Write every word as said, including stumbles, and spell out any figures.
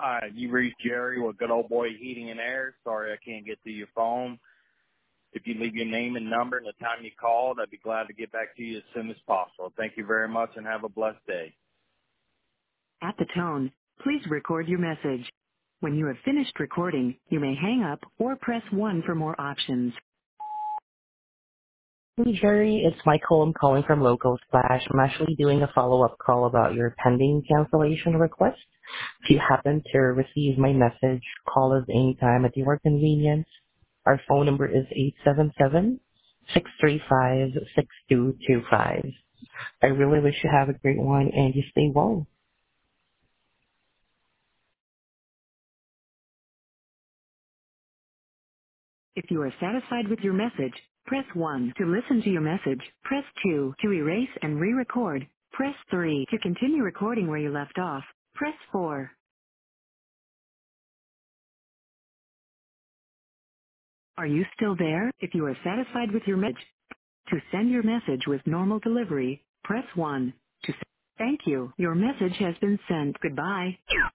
Hi, you reached Jerry with Good Old Boy Heating and Air. Sorry I can't get to your phone. If you leave your name and number and the time you called, I'd be glad to get back to you as soon as possible. Thank you very much and have a blessed day. At the tone, please record your message. When you have finished recording, you may hang up or press one for more options. Hey Jerry, it's Michael. I'm calling from Local Splash. I'm actually doing a follow-up call about your pending cancellation request. If you happen to receive my message, call us anytime at your convenience. Our phone number is eight seven seven, six three five, six two two five. I really wish you have a great one and you stay well. If you are satisfied with your message, press one. To listen to your message, press two. To erase and re-record, press three. To continue recording where you left off, press four. Are you still there? If you are satisfied with your message, to send your message with normal delivery, press one. To s- Thank you. Your message has been sent. Goodbye.